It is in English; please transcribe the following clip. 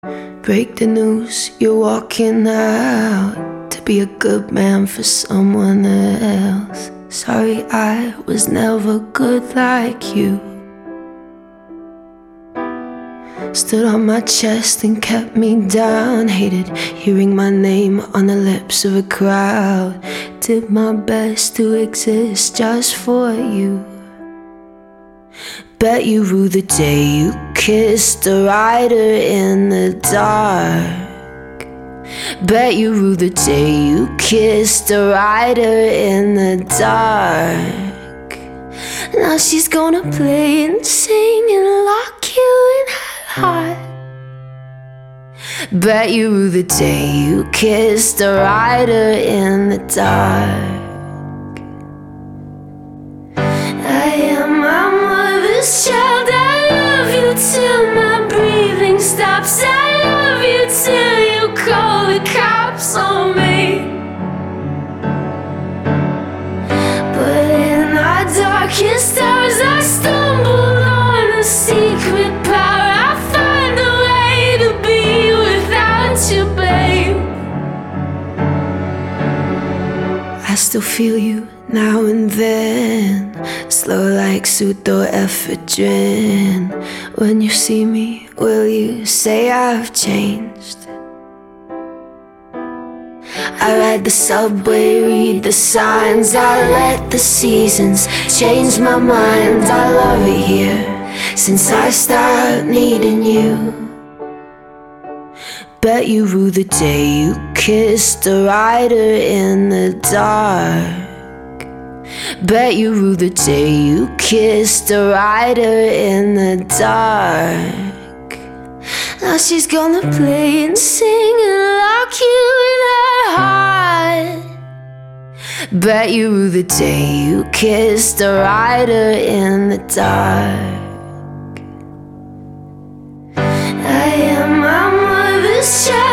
Break the news, you're walking out to be a good man for someone else. Sorry, I was never good like you. Stood on my chest and kept me down. Hated hearing my name on the lips of a crowd. Did my best to exist just for you. Bet you rue the day you kissed a rider in the dark. Bet you rue the day you kissed a rider in the dark. Now she's gonna play and sing and lock you in her heart. Bet you rue the day you kissed a rider in the dark. I am my mother's child. I love you till my breathing stops. I love you till you call the cops on me. But in our darkest hours I stumbled on a secret power. I find a way to be without you, babe. I still feel you now and then, slow like pseudoephedrine. When you see me, will you say I've changed? I ride the subway, read the signs. I let the seasons change my mind. I love it here since I started needing you. Bet you rue the day you kissed a rider in the dark. Bet you rue the day you kissed a rider in the dark. Now she's gonna play and sing and lock you in her heart. Bet you rue the day you kissed a rider in the dark. I am my mother's child.